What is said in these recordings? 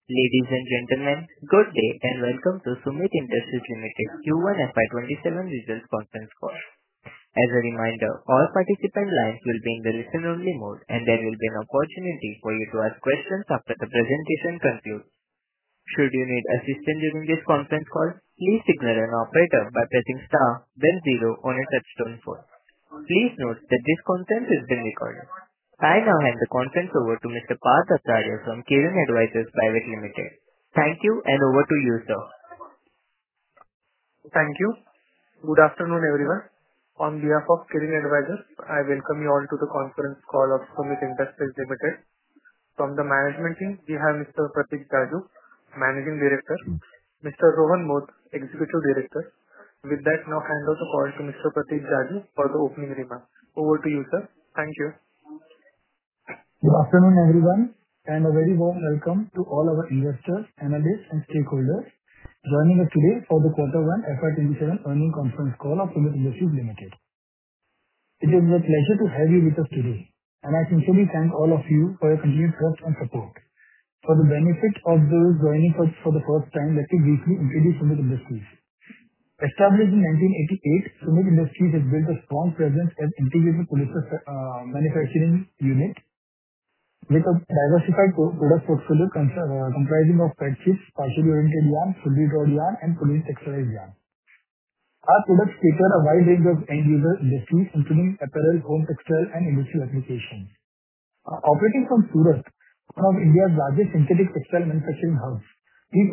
Ladies and gentlemen, good day and welcome to Sumit Industries Limited Q1 FY27 Results Conference Call. As a reminder, all participant lines will be in the listen-only mode, and there will be an opportunity for you to ask questions after the presentation concludes. Should you need assistance during this conference call, please signal an operator by pressing star, then zero on a touch-tone phone. Please note that this conference is being recorded. I now hand the conference over to Mr. Parth Acharya from Kirin Advisors Private Limited. Thank you, and over to you, sir. Thank you. Good afternoon, everyone. On behalf of Kirin Advisors, I welcome you all to the conference call of Sumit Industries Limited. From the management team, we have Mr. Pratik Jaju, Managing Director, Mr. Rohan Moth, Executive Director. With that, now hand over the call to Mr. Pratik Jaju for the opening remarks. Over to you, sir. Thank you. Good afternoon, everyone, and a very warm welcome to all our investors, analysts, and stakeholders joining us today for the Q1 FY27 earnings conference call of Sumit Industries Limited. It is a pleasure to have you with us today, and I sincerely thank all of you for your continued trust and support. For the benefit of those joining us for the first time, let me briefly introduce Sumit Industries. Established in 1988, Sumit Industries has built a strong presence as an integrated polyester manufacturing unit with a diversified product portfolio comprising of PET chips, partially oriented yarn, fully drawed yarn, and fully texturized yarn. Our products cater a wide range of end-user industries, including apparel, home textile, and industrial applications. Operating from Surat, one of India's largest synthetic textile manufacturing hubs, it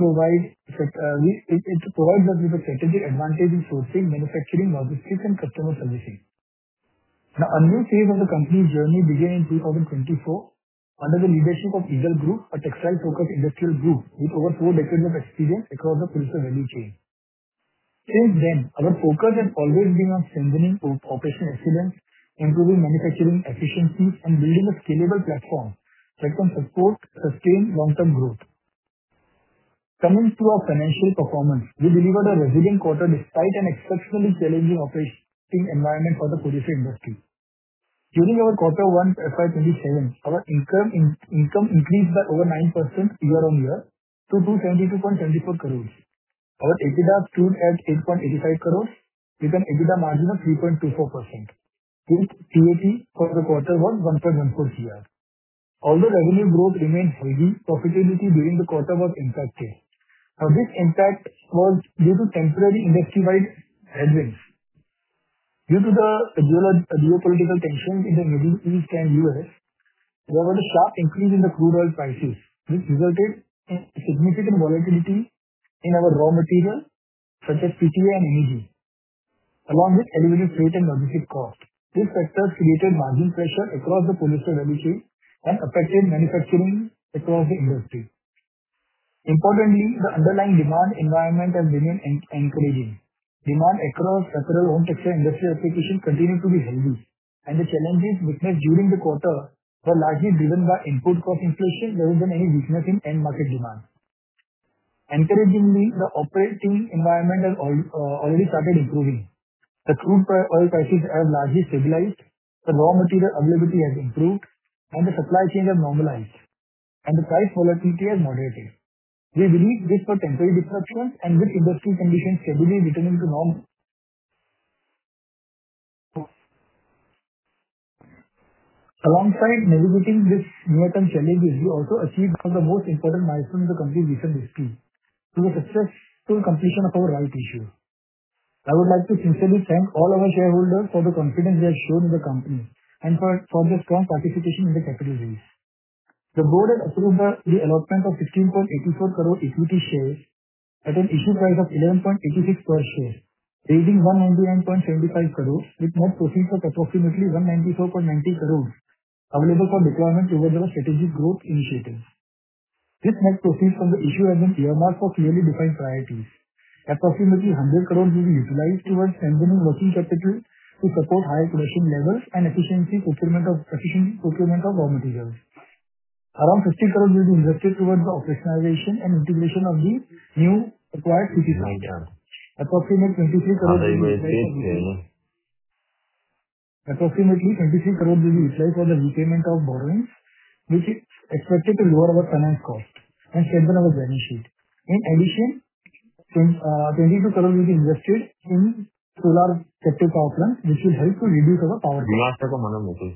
provides us with a strategic advantage in sourcing, manufacturing, logistics, and customer servicing. Now, a new phase of the company's journey began in 2024 under the leadership of Eagle Group, a textile-focused industrial group with over 4 decades of experience across the polyester value chain. Since then, our focus has always been on strengthening operational excellence, improving manufacturing efficiencies, and building a scalable platform that can support sustained long-term growth. Coming to our financial performance, we delivered a resilient quarter despite an exceptionally challenging operating environment for the polyester industry. During our Q1 FY27, our income increased by over 9% year-on-year to 272.74 crores. Our EBITDA stood at 8.85 crores with an EBITDA margin of 3.24%. With PAT for the quarter was 1.14 crore. Although revenue growth remained healthy, profitability during the quarter was impacted. Now, this impact was due to temporary industry-wide headwinds. Due to the geopolitical tensions in the Middle East and US, there was a sharp increase in the crude oil prices, which resulted in significant volatility in our raw material, such as PTA and MEG, along with elevated freight and logistic costs. These factors created margin pressure across the polyester value chain and affected manufacturing across the industry. Importantly, the underlying demand environment has remained encouraging. Demand across apparel, home textile, and industrial applications continued to be healthy, and the challenges witnessed during the quarter were largely driven by input cost inflation rather than any weakness in end market demand. Encouragingly, the operating environment has already started improving. The crude oil prices have largely stabilized, the raw material availability has improved, and the supply chains have normalized, and the price volatility has moderated. We believe this was temporary disruptions, and with industry conditions steadily returning to normal. Alongside navigating this near-term challenges, we also achieved one of the most important milestones in the company's recent history, through the successful completion of our rights issue. I would like to sincerely thank all our shareholders for the confidence they have shown in the company and for their strong participation in the capital raise. The board has approved the allotment of 16.84 crore equity shares at an issue price of 11.86 per share, raising 199.75 crores with net proceeds of approximately 194.90 crores available for deployment towards our strategic growth initiatives. This net proceeds from the issue has been earmarked for clearly defined priorities. Approximately 100 crores will be utilized towards strengthening working capital to support higher production levels and efficient procurement of raw materials. Around 50 crores will be invested towards the operationalization and integration of the new acquired CT plant. Approximately 23 crores will be utilized for the repayment of borrowings, which is expected to lower our finance cost. and strengthen our balance sheet. In addition, 22 crore will be invested in solar captive power plants, which will help to reduce our power cost.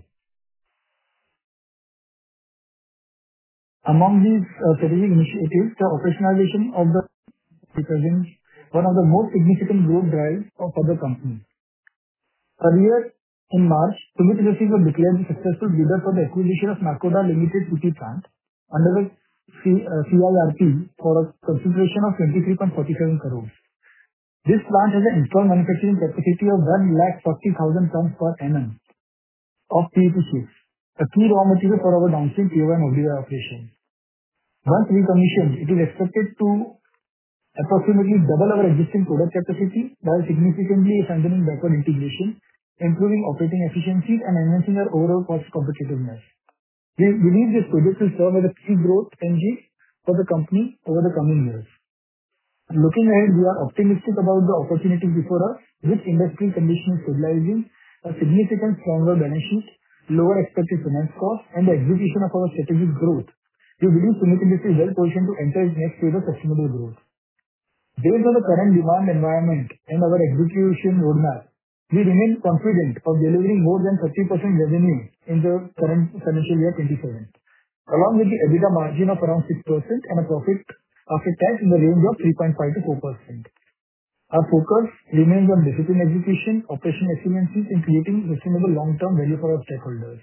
Among these strategic initiatives, the operationalization of the represents one of the most significant growth drives for the company. Earlier in March, Sumit Industries was declared the successful bidder for the acquisition of Nakoda Limited PT plant under the CIRP for a consideration of 23.47 crores. This plant has an installed manufacturing capacity of 140,000 tons per annum of PET chips, a key raw material for our downstream POY and ODI operations. Once recommissioned, it is expected to approximately double our existing product capacity while significantly strengthening backward integration, improving operating efficiencies, and enhancing our overall cost competitiveness. We believe this project will serve as a key growth engine for the company over the coming years. Looking ahead, we are optimistic about the opportunities before us, with industry conditions stabilizing, a significant stronger balance sheet, lower expected finance costs, and the execution of our strategic growth. We believe Sumit Industries is well positioned to enter its next phase of sustainable growth. Based on the current demand environment and our execution roadmap, we remain confident of delivering more than 30% revenue in the current financial year 27, along with the EBITDA margin of around 6% and a profit after tax in the range of 3.5 to 4%. Our focus remains on disciplined execution, operational excellencies, and creating sustainable long-term value for our stakeholders.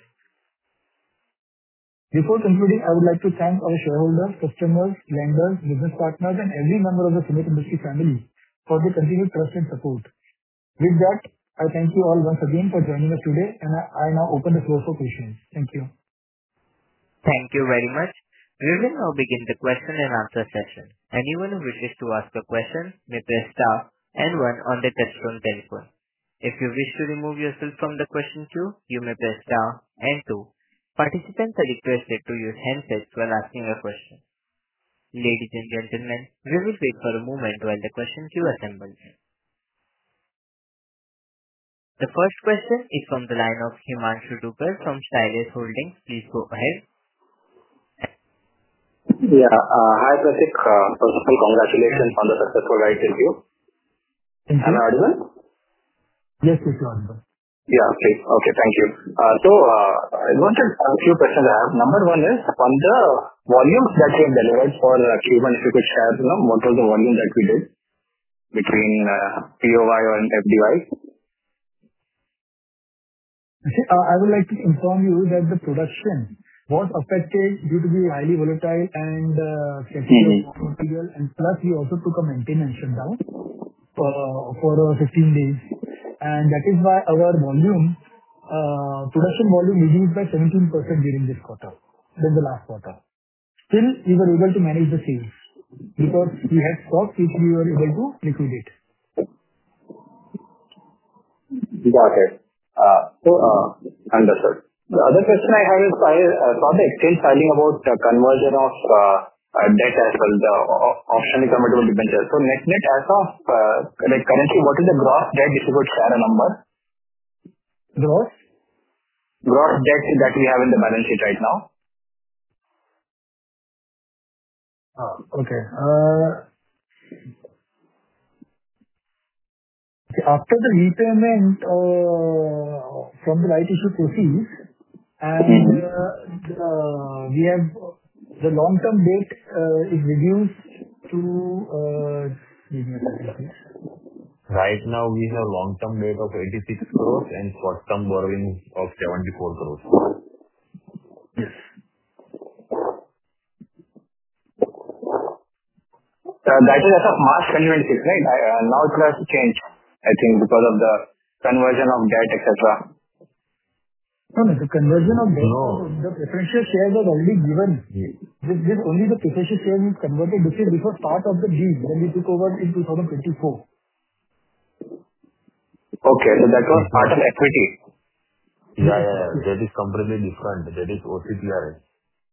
Before concluding, I would like to thank our shareholders, customers, lenders, business partners, and every member of the Sumit Industries family for their continued trust and support. With that, I thank you all once again for joining us today, and I now open the floor for questions. Thank you. Thank you very much. We will now begin the question and answer session. Anyone who wishes to ask a question may press star and one on the touchtone telephone. If you wish to remove yourself from the question queue, you may press star and two. Participants are requested to use handsets while asking a question. Ladies and gentlemen, we will wait for a moment while the question queue assembles. The first question is from the line of Himanshu Dugar from Stylus Holdings. Please go ahead. Yeah. Hi, Pratik. First of all, congratulations on the successful rights issue. Thank you. Am I audible? Yes, you are audible. Yeah. Okay. Thank you. I wanted a few questions I have. Number one is on the volumes that you have delivered for Q1, if you could share, what was the volume that we did between POY and FDY? I would like to inform you that the production was affected due to the highly volatile and scarcity of raw material, and plus we also took a maintenance shutdown for 15 days. And that is why our production volume reduced by 17% during this quarter than the last quarter. Still, we were able to manage the sales because we had stocks which we were able to liquidate. Got it. Understood. The other question I have is, I saw the exchange filing about the conversion of debt as well, the optionally convertible debentures. So net as of currently, what is the gross debt, if you could share a number? Gross? Gross debt that we have in the balance sheet right now. Okay. After the repayment from the right issue proceeds, and we have the long-term debt is reduced to, give me a second, please. Right now, we have long-term debt of 86 crores and short-term borrowings of 74 crores. Yes. That is as of March 2026, right? Now it has changed, I think, because of the conversion of debt, etc. No, the conversion of debt, No. the preferential shares was already given. This only the preferential shares is converted. This was part of the deal when we took over in 2024. Okay, so that was part of equity. Yeah. That is completely different. That is OCTRS.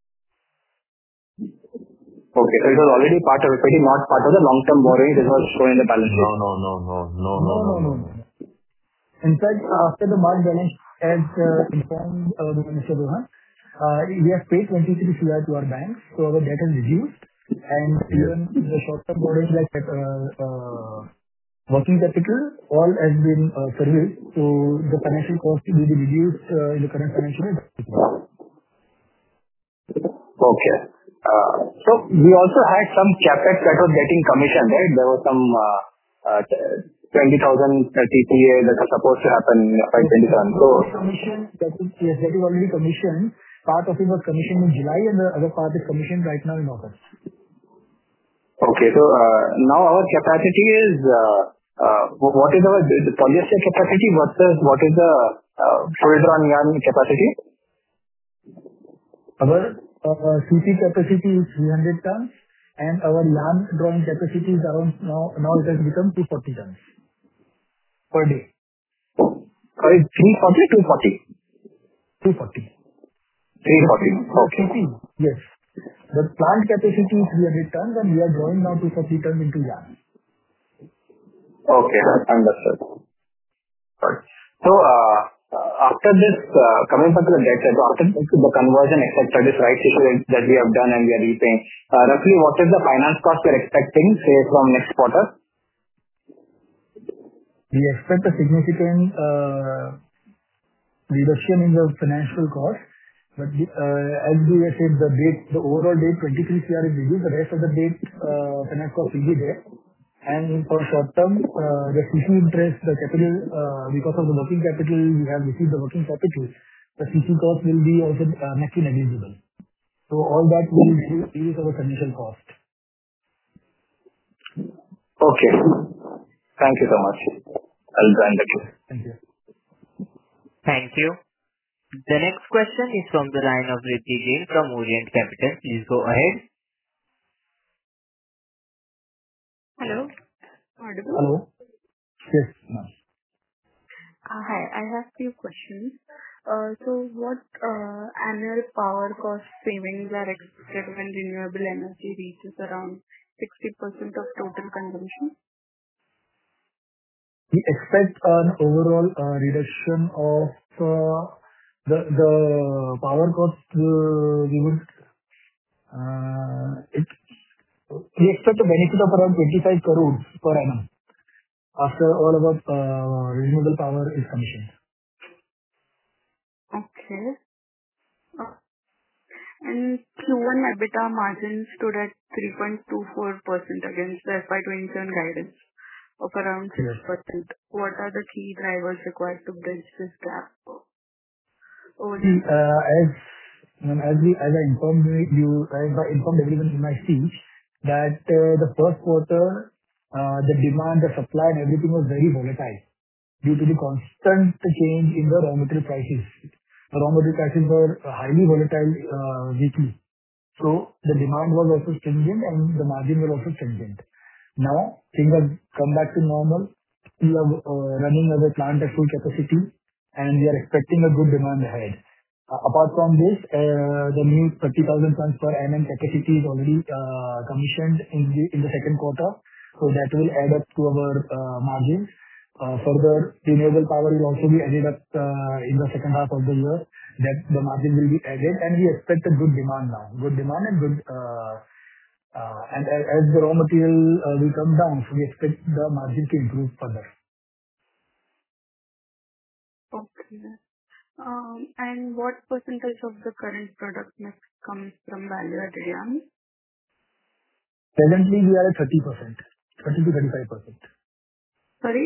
Okay, so it was already part of equity, not part of the long-term borrowing that was shown in the balance sheet. No. In fact, after the March balance, as informed Mr. Rohan, we have paid 23 crore to our banks, so our debt has reduced. Even the short-term borrowings like working capital, all has been serviced. The financial cost will be reduced in the current financial year. Okay. We also had some CapEx that was getting commissioned, right? There was some 20,000 TPA that was supposed to happen by 2027. Yes, that is already commissioned. Part of it was commissioned in July, and the other part is commissioned right now in August. Okay. Now our capacity is, what is our polyester capacity? What is the fluid drawn yarn capacity? Our CP capacity is 300 tons, and our yarn drawing capacity is around now it has become 240 tons per day. Sorry, 340, 240? 240. 340. Okay. CP, yes. The plant capacity is 300 tons, and we are drawing now 240 tons into yarn. Okay, understood. Right. After this, coming back to the debt side, after the conversion, et cetera, this rights issue that we have done and we are repaying, roughly what is the finance cost we are expecting, say, from next quarter? We expect a significant reduction in the financial cost. As we have said, the overall debt 23 crore is reduced. The rest of the debt finance cost will be there. For short term, the CC interest, the capital, because of the working capital, we have received the working capital. The CC cost will be also next to negligible. All that will reduce our financial cost. Okay. Thank you so much. I'll join the queue. Thank you. Thank you. The next question is from the line of Riddhi Jain from Orient Capital. Please go ahead. Hello. Audible? Hello. Yes, ma'am. Hi. I have few questions. What annual power cost savings are expected when renewable energy reaches around 60% of total consumption? We expect an overall reduction of the power cost. We expect a benefit of around 25 crore per annum after all of our renewable power is commissioned. Okay. Q1 EBITDA margins stood at 3.24% against the FY 2027 guidance of around 6%. Yes. What are the key drivers required to bridge this gap? As I informed everyone in my speech that the first quarter, the demand, the supply and everything was very volatile due to the constant change in the raw material prices. The raw material prices were highly volatile weekly. The demand was also stringent and the margin was also stringent. Now, things have come back to normal. We are running our plant at full capacity, and we are expecting a good demand ahead. Apart from this, the new 30,000 tons per annum capacity is already commissioned in the second quarter, that will add up to our margins. Further, renewable power will also be added up in the second half of the year, that the margin will be added, and we expect a good demand now. Good demand and good. As the raw material will come down, we expect the margin to improve further. Okay. What percentage of the current product mix comes from value-added yarn? Presently, we are at 30%, 30%-35%. Sorry,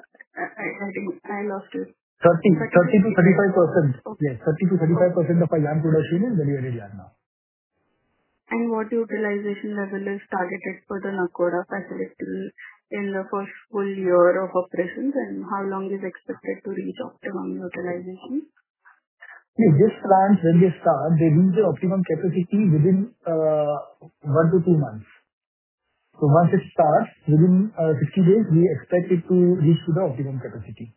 I lost you. 30%-35%. Okay. Yes, 30%-35% of our yarn production is value-added yarn now. What utilization level is targeted for the Nakoda facility in the first full year of operations, and how long is expected to reach optimum utilization? This plant, when they start, they reach the optimum capacity within 1 to 2 months. Once it starts, within 60 days, we expect it to reach to the optimum capacity.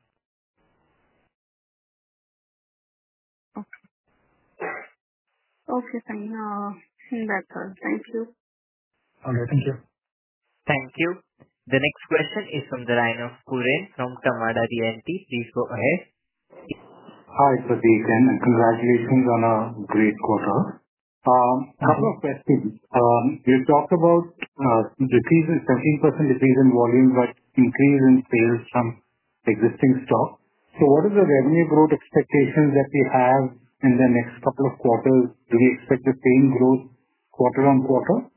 Okay, fine. That's all. Thank you. Okay, thank you. Thank you. The next question is from the line of Kuren from Tamada DNT. Please go ahead. Hi, Pratik, and congratulations on a great quarter. Couple of questions. You talked about decrease in 17% decrease in volume, but increase in sales from existing stock. What is the revenue growth expectations that we have in the next couple of quarters? Do we expect the same growth quarter-on-quarter?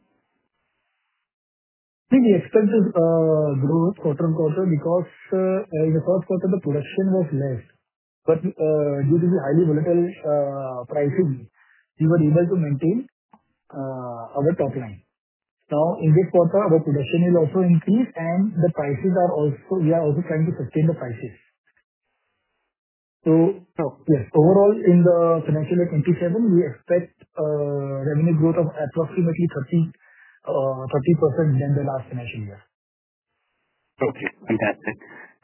We expect this growth quarter-on-quarter because in the first quarter the production was less. Due to the highly volatile pricing, we were able to maintain our top line. Now, in this quarter, our production will also increase and we are also trying to sustain the prices. Yes, overall in the financial year 2027, we expect revenue growth of approximately 30% than the last financial year. Okay, fantastic.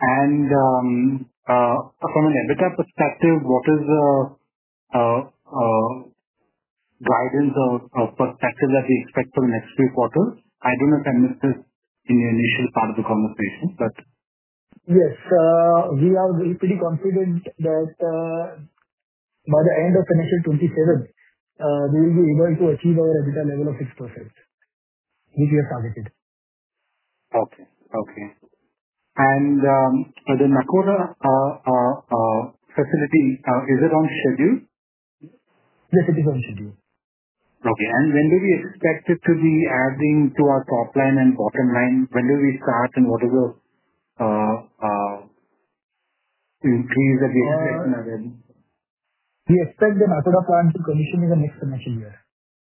From an EBITDA perspective, what is the guidance or perspective that we expect for the next few quarters? I don't know if I missed this in the initial part of the conversation. Yes. We are pretty confident that by the end of financial 2027, we will be able to achieve our EBITDA level of 6%, which we have targeted. Okay. The Nakhoda facility, is it on schedule? Yes, it is on schedule. Okay. When do we expect it to be adding to our top line and bottom line? When do we start, and what is the increase that we expect in our revenue? We expect the Nakhoda plant to commission in the next financial year.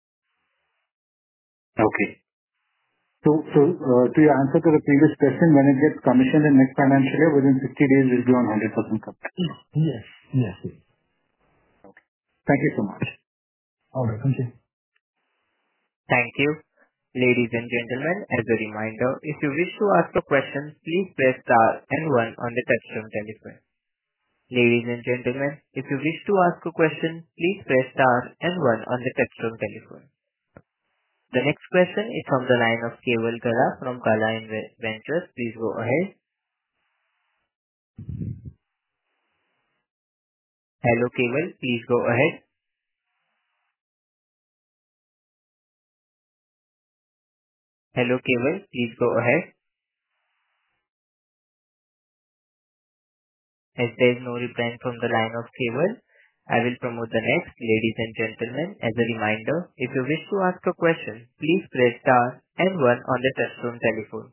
Okay. To your answer to the previous question, when it gets commissioned in next financial year, within 60 days we'll be on 100% capacity. Yes. Okay. Thank you so much. All right. Thank you. Thank you. Ladies and gentlemen, as a reminder, if you wish to ask a question, please press star and one on the touchtone telephone. Ladies and gentlemen, if you wish to ask a question, please press star and one on the touchtone telephone. The next question is from the line of Keval Gala from Gala Ventures. Please go ahead. Hello, Keval. Please go ahead. Hello, Keval. Please go ahead. As there is no reply from the line of Keval, I will promote the next. Ladies and gentlemen, as a reminder, if you wish to ask a question, please press star and one on the touchtone telephone.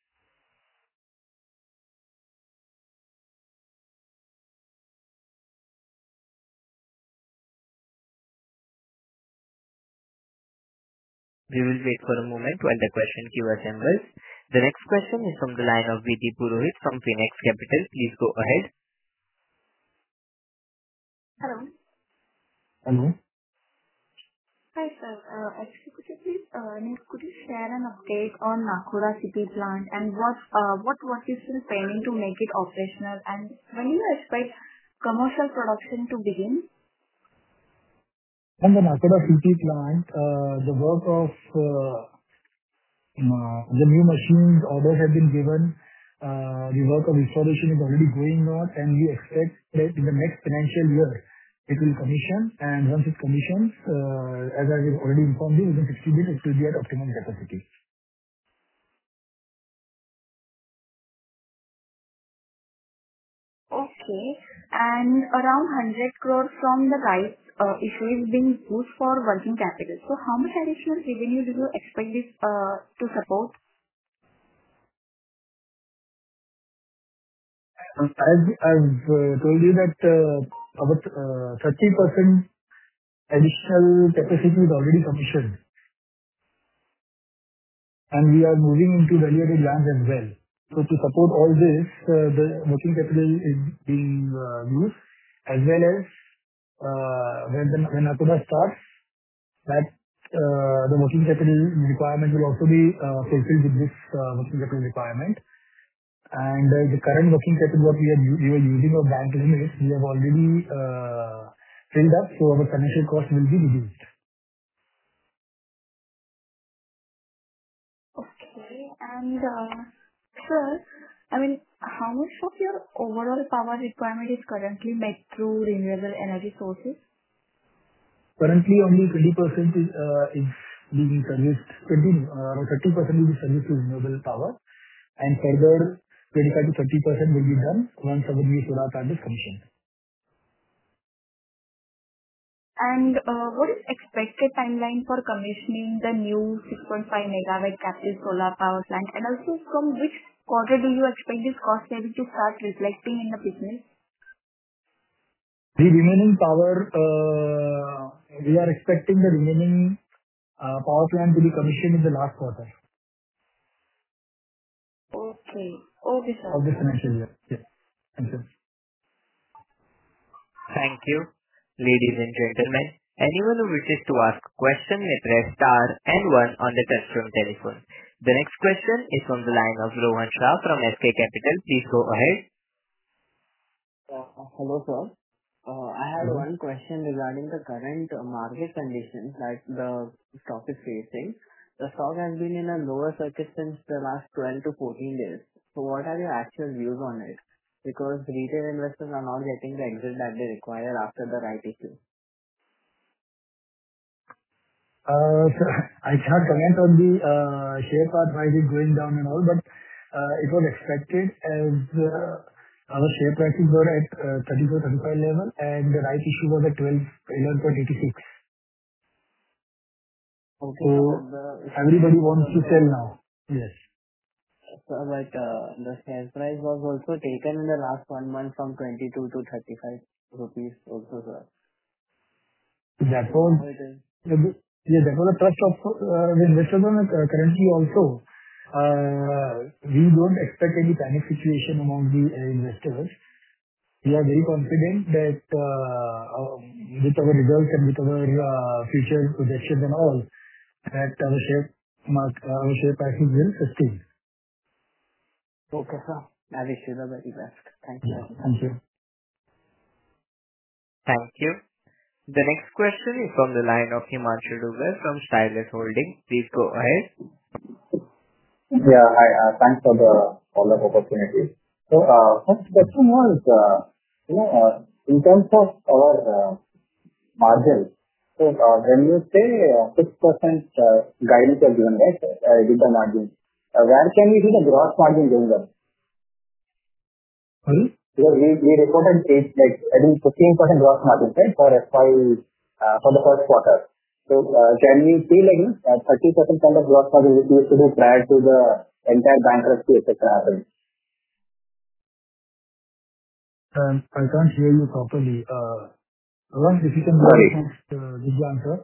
We will wait for a moment while the question queue assembles. The next question is from the line of Vidhi Purohit from Phoenix Capital. Please go ahead. Hello. Hello. Hi, sir. Actually, could you share an update on Nakhoda City plant and what work is still pending to make it operational, and when do you expect commercial production to begin? On the Nakhoda City plant, the work of the new machines orders have been given. The work of installation is already going on, and we expect that in the next financial year it will commission. Once it commissions, as I have already informed you, within 60 days it will be at optimum capacity. Okay. Around 100 crore from the rights issue is being used for working capital. How much additional revenue do you expect this to support? I've told you that about 30% additional capacity is already commissioned, and we are moving into value-added lines as well. To support all this, the working capital is being used, as well as when Nakhoda starts, that the working capital requirement will also be fulfilled with this working capital requirement. The current working capital what we were using our bank limits, we have already filled up, so our financial cost will be reduced. Okay. Sir, how much of your overall power requirement is currently met through renewable energy sources? Currently, only 20% is being serviced, 30% will be serviced to renewable power, and further 25 to 30% will be done once our new solar plant is commissioned. What is expected timeline for commissioning the new 6.5 megawatt captive solar power plant? Also, from which quarter do you expect this cost saving to start reflecting in the business? The remaining power, we are expecting the remaining power plant to be commissioned in the last quarter. Okay. Okay, sir. Of this financial year. Yes. Thank you. Thank you. Ladies and gentlemen, anyone who wishes to ask a question may press star and one on the touchtone telephone. The next question is from the line of Rohan Shah from SK Capital. Please go ahead. Hello, sir. I had one question regarding the current market conditions that the stock is facing. The stock has been in a lower circuit since the last 12 to 14 days. What are your actual views on it? Because retail investors are not getting the exit that they require after the right issue. I can't comment on the share price is going down and all, but it was expected as our share prices were at 34-35 level, and the right issue was at 11.86. Okay. Everybody wants to sell now. Yes. Sir, the share price was also taken in the last 1 month from 22 to 35 rupees also, sir. That was a trust of the investors currently also. We don't expect any panic situation among the investors. We are very confident that with our results and with our future projections and all, that our share prices will sustain. Okay, sir. I wish you the very best. Thank you. Thank you. Thank you. The next question is from the line of Himanshu Dugar from Stylus Holdings. Please go ahead. Yeah. Hi. Thanks for the follow-up opportunity. First question was, in terms of our margins. When you say 6% guidance you have given, right, with the margin, where can we see the gross margin going up? Sorry? Because we reported I think 15% gross margin, right, for the first quarter. Can we see 30% kind of gross margin which we used to do prior to the entire bankruptcy, et cetera, happened? I can't hear you properly. Rohan, if you can give the answer.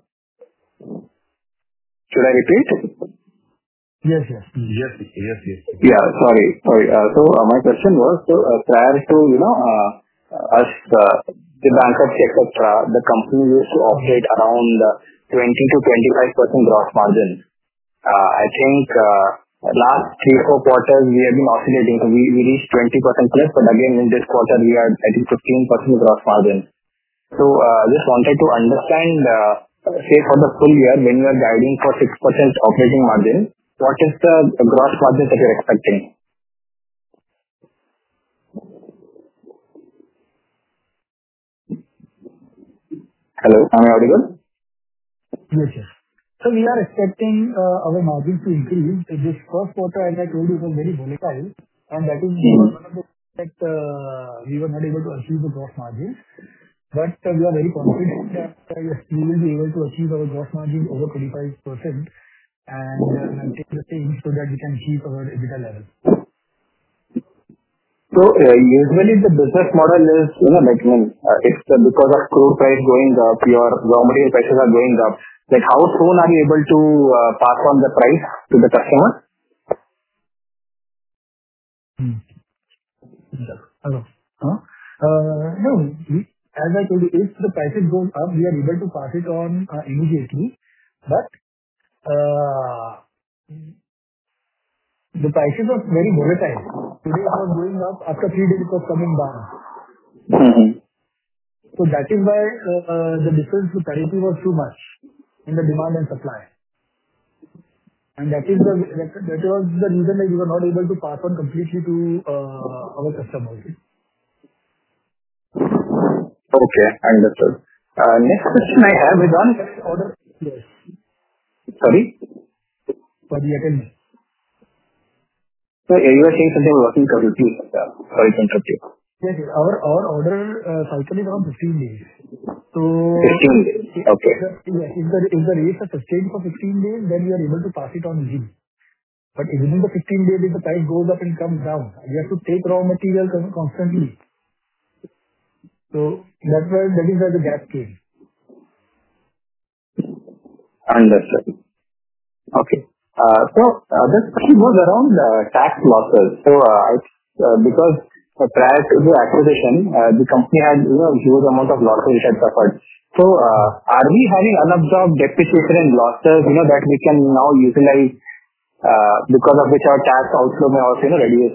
Should I repeat? Yes. Yeah, sorry. My question was, prior to us, the bankruptcy, et cetera, the company used to operate around 20 to 25% gross margin. I think last 3 or 4 quarters we have been oscillating. We reached 20% plus, but again in this quarter we are at 15% gross margin. Just wanted to understand, say for the full year, when you are guiding for 6% operating margin, what is the gross margin that you're expecting? Hello, am I audible? Yes. We are expecting our margins to increase. This first quarter, as I told you, was very volatile, and that is one of the that we were not able to achieve the gross margins. We are very confident that yes, we will be able to achieve our gross margin over 25% and maintain the same so that we can achieve our EBITDA level. Usually the business model is, it's because of crude price going up, your raw material prices are going up. How soon are you able to pass on the price to the customer? Hello. No, as I told you, if the prices go up, we are able to pass it on immediately. The prices are very volatile. Today it was going up, after 3 days it was coming down. That is why the difference to parity was too much in the demand and supply. That was the reason that we were not able to pass on completely to our customers. Okay, understood. Next question I have is on. Order. Yes. Sorry? Sorry, tell me. You were saying something about working capital. Please, sorry to interrupt you. Yes, our order cycle is around 15 days. 15 days. Okay. Yes, if the rates are sustained for 15 days, then we are able to pass it on easily. But within the 15 days, if the price goes up and comes down, we have to take raw material constantly. That is where the gap came. Understood. Okay. This question was around tax losses. Because prior to the acquisition, the company had huge amount of losses which had suffered. Are we having unabsorbed depreciation and losses that we can now utilize, because of which our tax outflow may also reduce?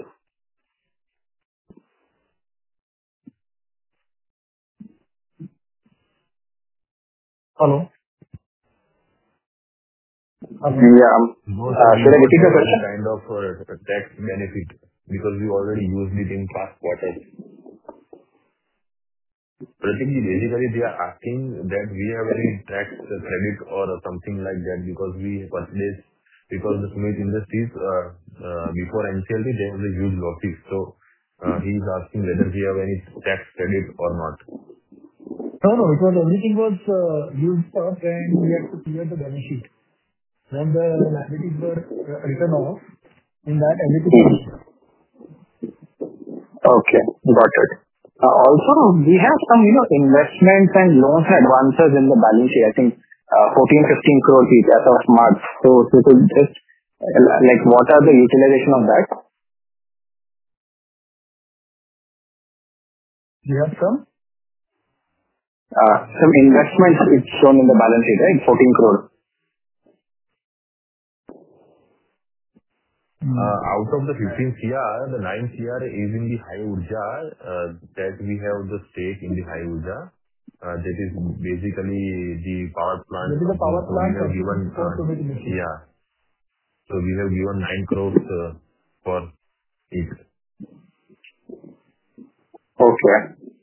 Hello? Yeah. Should I repeat the question? Kind of tax benefit because we already used it in past quarters. Pratik, basically they are asking that we have any tax credit or something like that because we purchased, because the Sumit Industries before NCLT there was a huge losses. He is asking whether we have any tax credit or not. No, because everything was used up and we had to clear the balance sheet. When the liabilities were written off, in that everything. Okay, got it. Also, we have some investments and loans and advances in the balance sheet. I think 14-15 crores each as of March. If you could just what are the utilization of that? You have some? Some investments it's shown in the balance sheet, right? 14 crores. Out of the 15 CR, the 9 CR is in the High Urja, that we have the stake in the High Urja. That is basically the power plant. That is the power plant. We have given, yeah. We have given 9 crores for it. Okay.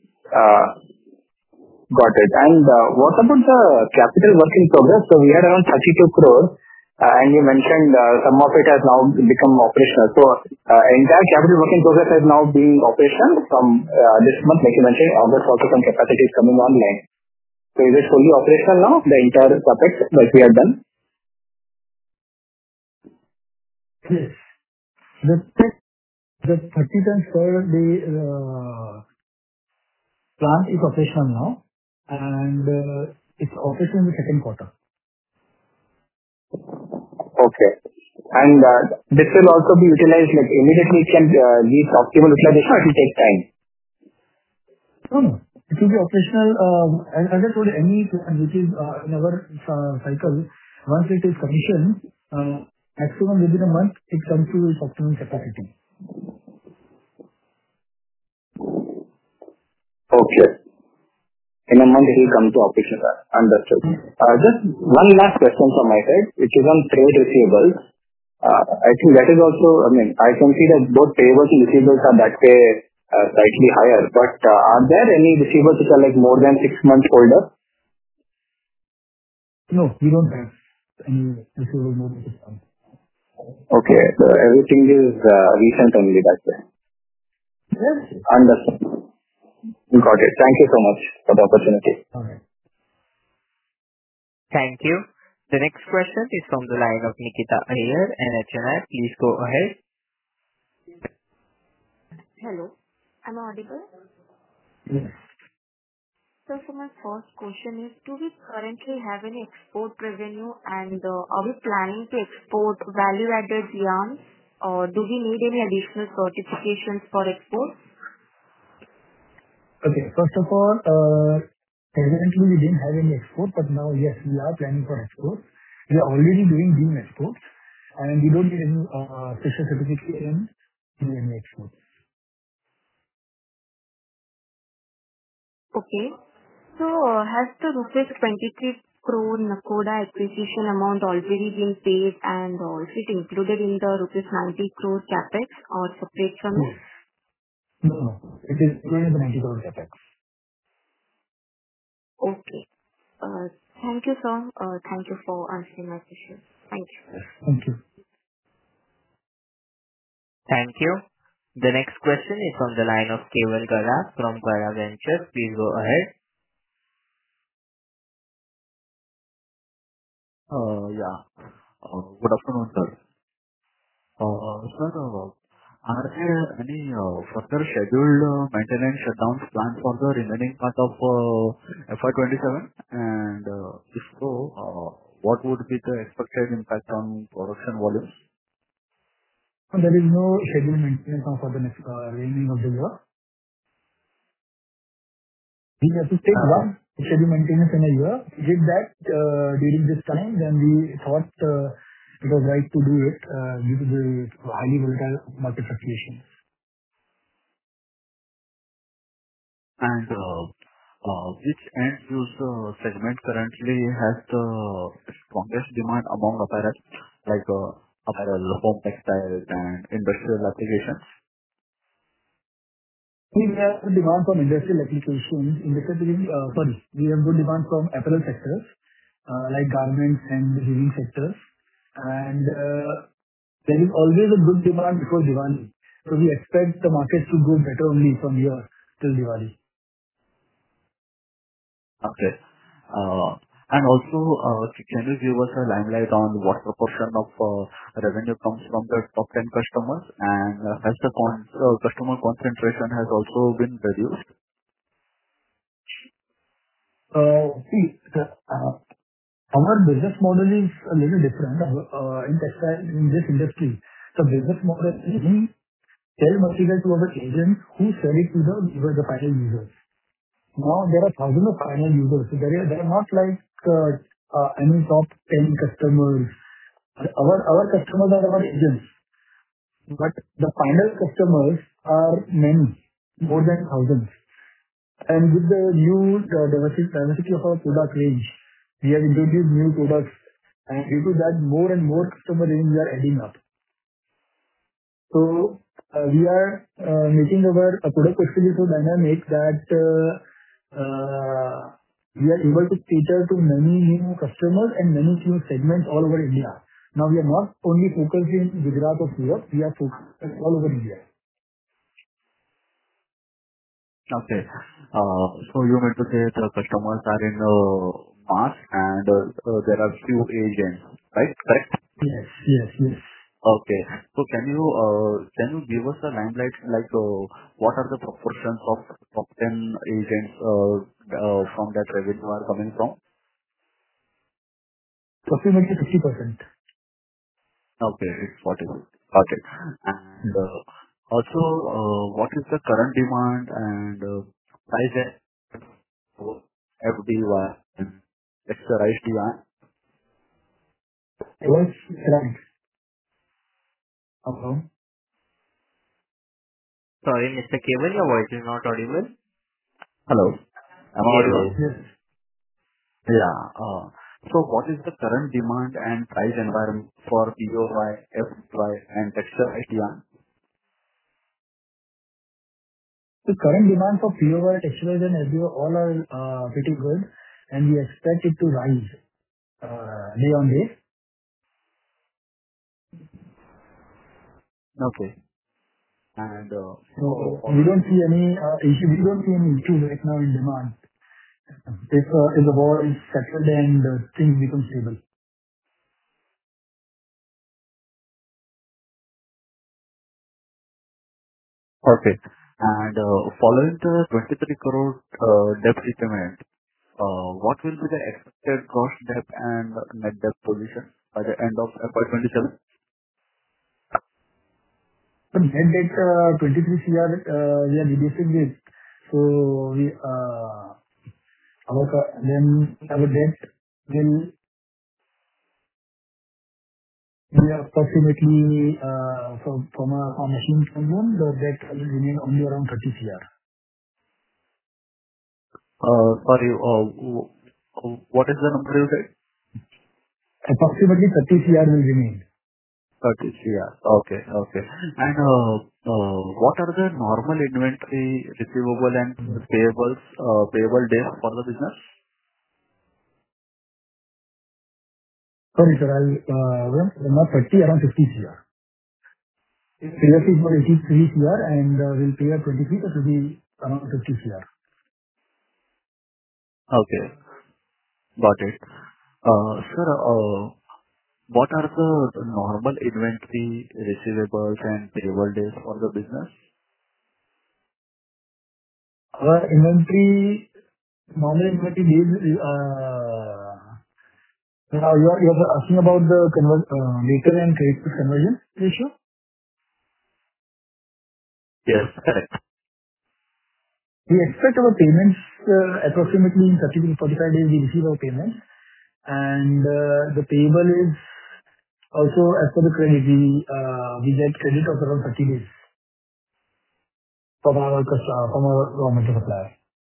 Got it. What about the capital work in progress? We had around 32 crores. And you mentioned some of it has now become operational. Entire capital work in progress has now been operational from this month, like you mentioned, August also some capacity is coming online. Is it fully operational now, the entire CapEx that we have done? Yes. The 30 tons per day plant is operational now, and it's operational in the second quarter. Okay. This will also be utilized immediately, it can reach optimal utilization, or it will take time? No. It will be operational. As I told you, any plant which is in our cycle, once it is commissioned, maximum within a month, it comes to its optimum capacity. Okay. In a month it will come to operation. Understood. Just one last question from my side, which is on trade receivables. I think that is also, I can see that both payables and receivables are that way slightly higher. Are there any receivables which are more than 6 months older? No, we don't have any receivables more than 6 months. Okay. Everything is recent only that way. Yes. Understood. Got it. Thank you so much for the opportunity. All right. Thank you. The next question is from the line of Nikita Iyer, NHNI. Please go ahead. Hello, am I audible? Yes. My first question is, do we currently have any export revenue, and are we planning to export value-added yarns, or do we need any additional certifications for export? Okay. First of all, presently we didn't have any export, but now, yes, we are planning for export. We are already doing bean exports, and we don't need any special certification to do any exports. Okay. Has the rupees 23 crore Nakhoda acquisition amount already been paid, and is it included in the rupees 90 crore CapEx or separate from it? No. It is included in the 90 crore CapEx. Okay. Thank you, sir. Thank you for answering my question. Thank you. Thank you. Thank you. The next question is from the line of Keval Gala from Gala Ventures. Please go ahead. Yeah. Good afternoon, sir. Sir, are there any further scheduled maintenance shutdowns planned for the remaining part of FY 2027? And if so, what would be the expected impact on production volumes? There is no scheduled maintenance now for the next remaining of the year. We have to take one scheduled maintenance in a year. We did that during this time, then we thought it was right to do it due to the highly volatile market fluctuations. And which end use segment currently has the strongest demand among apparel, like apparel, home textiles, and industrial applications? We have good demand from industrial applications. We have good demand from apparel sectors, like garments and weaving sectors. And there is always a good demand before Diwali. So we expect the market to go better only from here till Diwali. Okay. And also, can you give us a limelight on what proportion of revenue comes from the top 10 customers, and has the customer concentration has also been reduced? Our business model is a little different in textile in this industry. The business model is we sell material to our agents who sell it to the final users. Now there are thousands of final users. So they are not like any top 10 customers. Our customers are our agents, but the final customers are many, more than thousands. And with the new diversity of our product range, we have introduced new products, and due to that, more and more customer range we are adding up. So we are making our product portfolio so dynamic that we are able to cater to many new customers and many new segments all over India. Now we are not only focused in Gujarat or Europe, we are focused all over India. Okay. So you meant to say the customers are in mass and there are few agents, right? Correct? Yes. Okay. So can you give us a limelight, like what are the proportions of top 10 agents from that revenue are coming from? Approximately 50%. Okay, it's 40. Okay. And also, what is the current demand and price for FDY and texturized yarn? Yes, right. Hello? Sorry, Mr. Keval, your voice is not audible. Hello. Am I audible? Yes. Yeah. So what is the current demand and price environment for POY, FY, and texturized yarn? The current demand for POY, texturized and FDO all are pretty good, and we expect it to rise day on day. Okay. And we don't see any issue. We don't see any issue right now in demand. If the war is settled and things become stable. okay. And following the 23 crore debt repayment, what will be the expected gross debt and net debt position by the end of FY 27? The net debt 23 CR we are reducing it. So our debt will be approximately from a machine consumption, the debt will remain only around 30 CR. Sorry, what is the number you said? Approximately 30 CR will remain. 30 CR. Okay. And what are the normal inventory receivable and payable days for the business? Sorry, sir. Not 30, around 50 crore. Previously it was 83 crore and we'll pay at 23, that will be around 50 crore. Okay, got it. Sir, what are the normal inventory, receivables, and payable days for the business? Our inventory, normal inventory days, now you're asking about the debtor and credit conversion ratio? Yes, correct. We expect our payments, approximately in 30 to 45 days we receive our payments. The payable is also as per the credit. We get credit of around 30 days from our raw material supplier.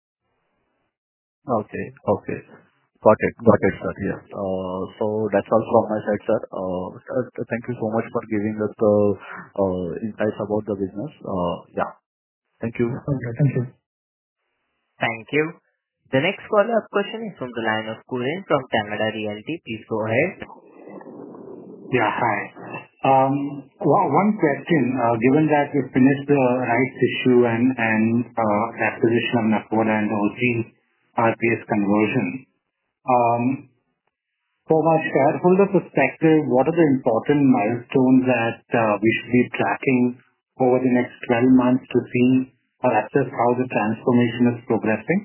Okay. Okay. Got it. Got it, sir. Yes. That's all from my side, sir. Thank you so much for giving us the insights about the business. Yeah. Thank you. Okay. Thank you. Thank you. The next follow-up question is from the line of Kuren from Tamara Realty. Please go ahead. Yeah. Hi. One question. Given that we finished the rights issue and acquisition of Nakoda and OG RPS conversion, from a shareholder perspective, what are the important milestones that we should be tracking over the next 12 months to see or assess how the transformation is progressing?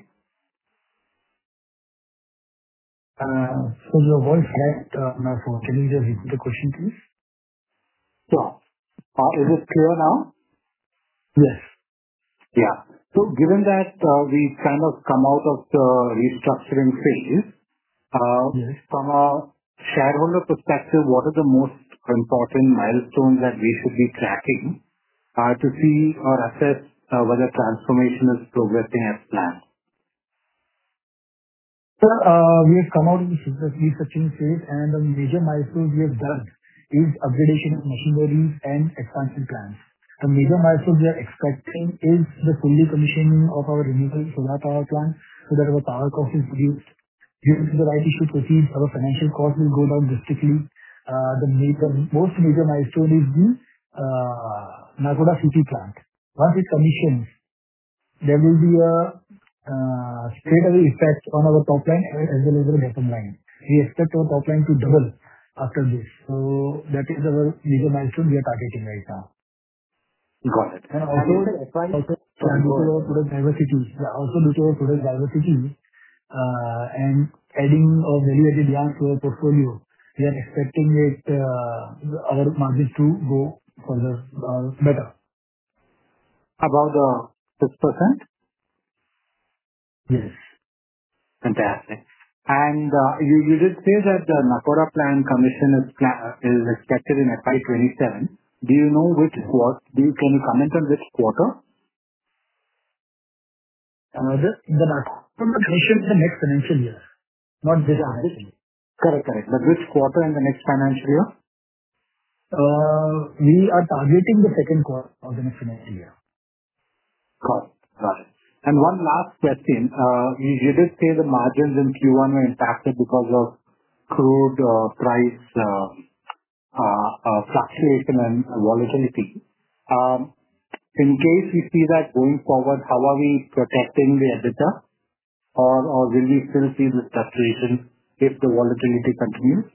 Your voice cracked on my phone. Can you just repeat the question, please? Sure. Is it clear now? Yes. Yeah. Given that we've kind of come out of the restructuring phase, Yes. from a shareholder perspective, what are the most important milestones that we should be tracking to see or assess whether transformation is progressing as planned? Sir, we have come out of the restructuring phase, and the major milestones we have done is upgradation of machineries and expansion plans. The major milestones we are expecting is the fully commissioning of our renewable solar power plant so that our power cost is reduced. Due to the rights issue proceeds, our financial cost will go down drastically. The most major milestone is the Nakoda CT plant. Once it commissions, there will be a straightaway effect on our top line as well as the bottom line. We expect our top line to double after this. That is our major milestone we are targeting right now. Got it. Also due to our product diversity, and adding of value-added yarns to our portfolio, we are expecting our margins to go further better. About the 6%? Yes. Fantastic. You did say that the Nakoda plant commission is expected in FY 2027. Do you know which quarter? Can you comment on which quarter? The Nakoda commission is the next financial year, not this financial year. Correct. Which quarter in the next financial year? We are targeting the second quarter of the next financial year. Got it. One last question. You did say the margins in Q1 were impacted because of crude price fluctuation and volatility. In case we see that going forward, how are we protecting the EBITDA? Or will we still see this fluctuation if the volatility continues?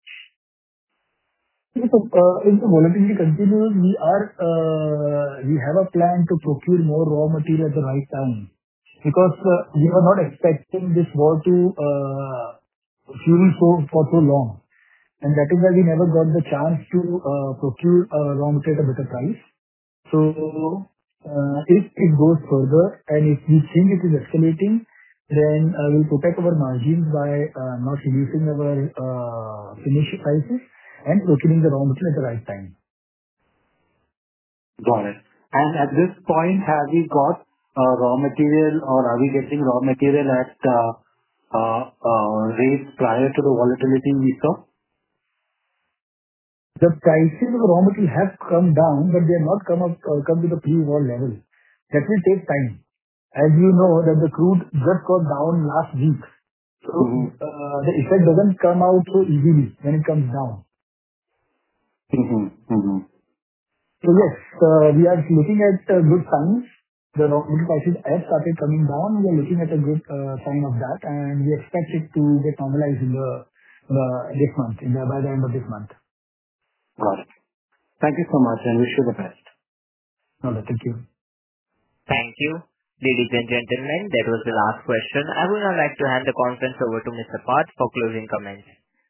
If the volatility continues, we have a plan to procure more raw material at the right time. Because we were not expecting this war to fuel for so long. That is why we never got the chance to procure raw material at a better price. If it goes further and if we think it is escalating, then we'll protect our margins by not reducing our finished prices and procuring the raw material at the right time. Got it. At this point, have we got raw material or are we getting raw material at rates prior to the volatility we saw? The prices of raw material have come down, but they have not come to the pre-war level. That will take time. As you know that the crude just got down last week. The effect doesn't come out so easily when it comes down. Yes, we are looking at good signs. The raw material prices have started coming down. We are looking at a good sign of that, and we expect it to get normalized in this month, by the end of this month. Got it. Thank you so much, and wish you the best. No, thank you. Thank you. Ladies and gentlemen, that was the last question. I would now like to hand the conference over to Mr. Parth for closing comments.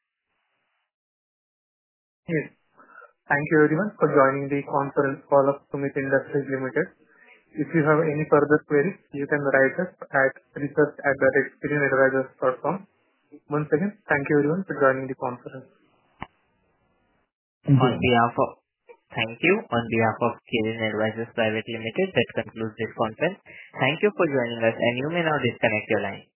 Yes. Thank you everyone for joining the conference call of Sumit Industries Limited. If you have any further queries, you can write us at research@kirinadvisors.com. Once again, thank you everyone for joining the conference. Thank you. On behalf of Kirin Advisors Private Limited, that concludes this conference. Thank you for joining us, and you may now disconnect your line.